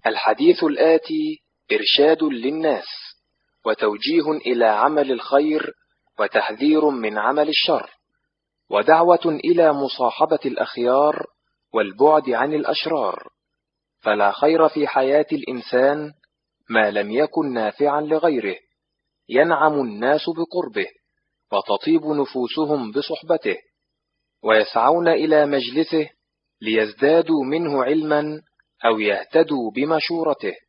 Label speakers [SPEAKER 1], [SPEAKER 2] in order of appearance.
[SPEAKER 1] الحديث الآتي إرشاد للناس وتوجيه إلى عمل الخير وتحذير من عمل الشر، ودعوة إلى مصاحبة الأخيار والبعد عن الأشرار. فلا خير في حياة الإنسان ما لم يكن نافعا لغيره، ينعم الناس بقربه وتطيب نفوسهم بصحبته، ويسعون إلى مجلسه ليزدادوا منه علما أو يهتدوا بمشورته.